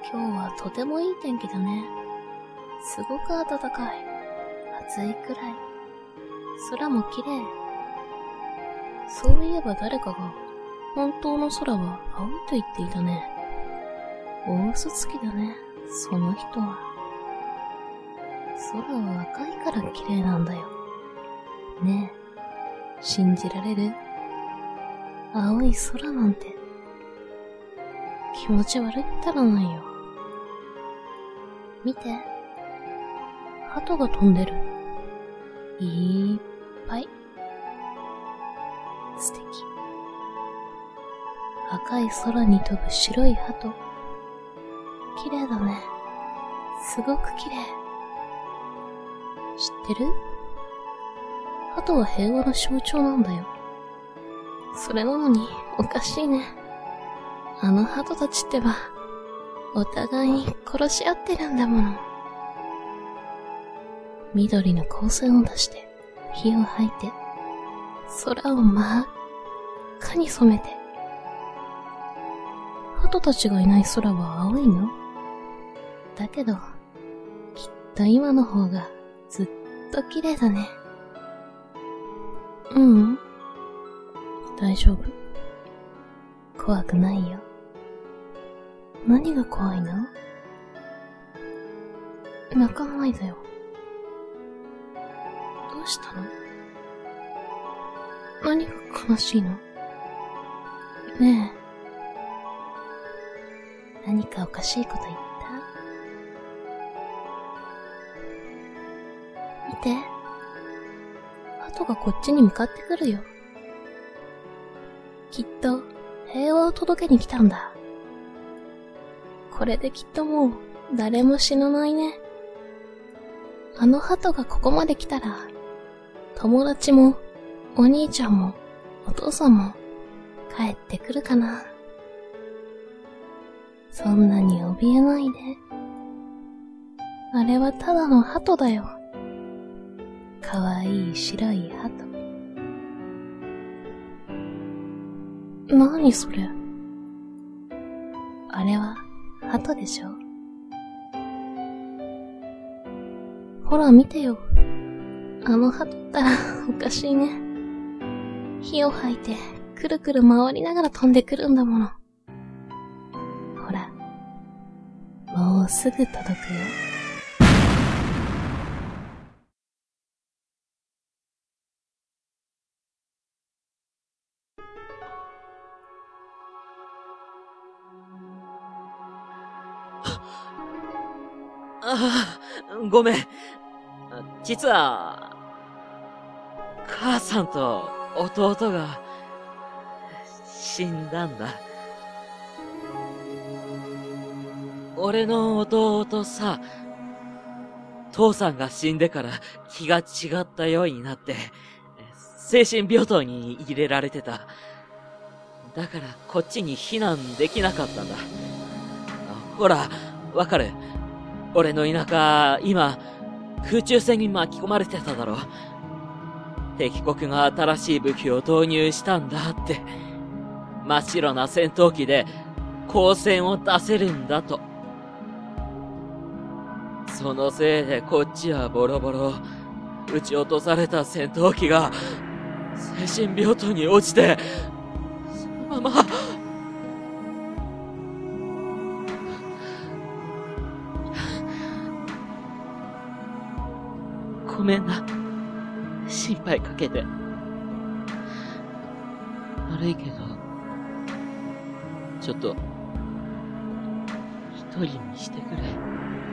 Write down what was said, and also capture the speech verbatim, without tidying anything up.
今日はとてもいい天気だね。すごく暖かい。暑いくらい。空も綺麗。そういえば誰かが、本当の空は青いと言っていたね。大嘘つきだね、その人は。空は赤いから綺麗なんだよ。ねえ、信じられる？青い空なんて。気持ち悪いったらないよ。見て。鳩が飛んでる。いっぱい。素敵。赤い空に飛ぶ白い鳩。綺麗だね。すごく綺麗。知ってる？鳩は平和の象徴なんだよ。それなのにおかしいね。あの鳩たちってば、お互いに殺し合ってるんだもの。緑の光線を出して、火を吐いて、空を真っ赤に染めて。鳩たちがいない空は青いの？だけど、きっと今の方がずっと綺麗だね。ううん。大丈夫。怖くないよ。何が怖いの？泣かないでよ。どうしたの？何が悲しいの？ねえ。何かおかしいこと言った？見て。鳩がこっちに向かってくるよ。きっと平和を届けに来たんだ。これできっともう誰も死なないね。あの鳩がここまで来たら、友達もお兄ちゃんもお父さんも帰ってくるかな。そんなに怯えないで。あれはただの鳩だよ。かわいい白い鳩。なにそれ？あれは鳩でしょ？ほら見てよ。あの鳩ったらおかしいね。火を吐いてくるくる回りながら飛んでくるんだもの。ほら、もうすぐ届くよ。 ああ、ごめん。実は、母さんと弟が死んだんだ。俺の弟さ、父さんが死んでから気が違ったようになって、精神病棟に入れられてた。だからこっちに避難できなかったんだ。ほら、わかる？俺の田舎、今、空中戦に巻き込まれてただろ。敵国が新しい武器を導入したんだって。真っ白な戦闘機で光線を出せるんだと。そのせいでこっちはボロボロ。撃ち落とされた戦闘機が精神病棟に落ちて、そのまま、ごめんな。心配かけて。悪いけど、ちょっと、一人にしてくれ。